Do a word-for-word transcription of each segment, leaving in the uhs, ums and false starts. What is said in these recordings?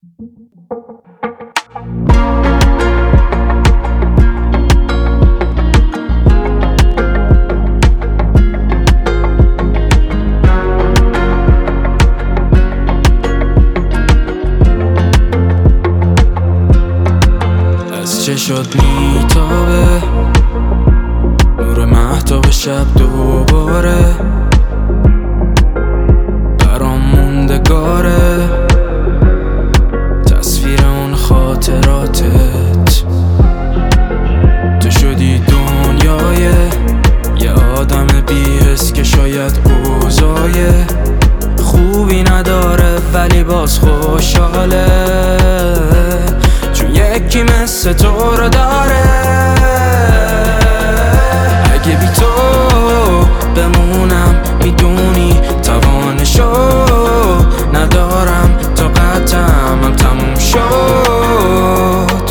چه شد میتابه نور مهتاب شب دوباره برام موندگاره تصویر اون خاطراتت. تو شدی دنیای یه آدم بی‌حس که شاید اوضاع خوبی نداره ولی باز خوشحاله چون یکی مثل تو رو داره. اگه بی تو بمونم میدونی توانشو ندارم، طاقتم هم تموم شد.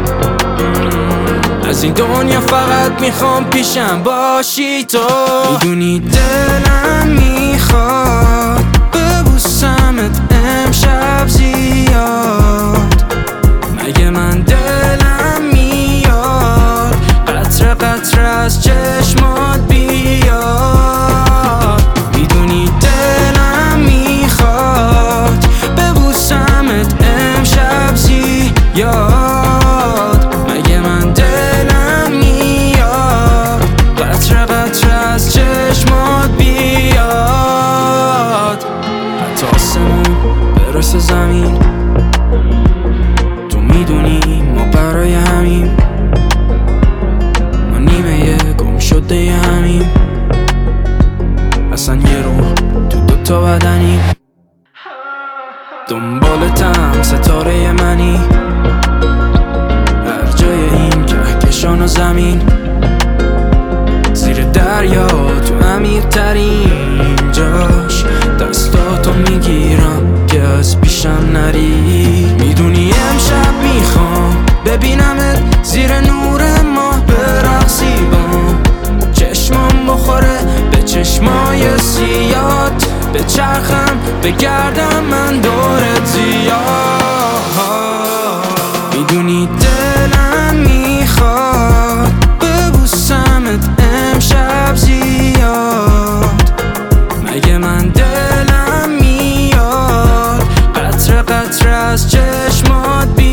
از این دنیا فقط میخوام پیشم باشی تو. میدونی دلم میخواد ببوسمت امشب زیاد، مگه من دلم میاد قطره قطره از چشمات بیاد. میدونی دلم میخواد ببوسمت امشب زیاد، مگه من دلم میاد قطره قطره از چشمات بیاد. حتی آسمون برسه زمین، میدونی ما برای همیم، ما نیمه گم شده همیم، اصلا یه روح تو دوتا بدنی. دنبالتم ستاره منی هر جای این کهکشان و زمین، زیر دریا تو عمیق‌ترین جاش دستاتو میگیرم که از پیشم نری. میدونی امشب میخوام ببینمت زیر نور ماه برقصی بام، چشمام بخوره به چشمای سیات، به چرخم بگردم من دورت زیاد. میدونی دلم میخواد ببوسمت امشب زیاد، مگه من دلم میاد قطره قطره از چشمات بیاد.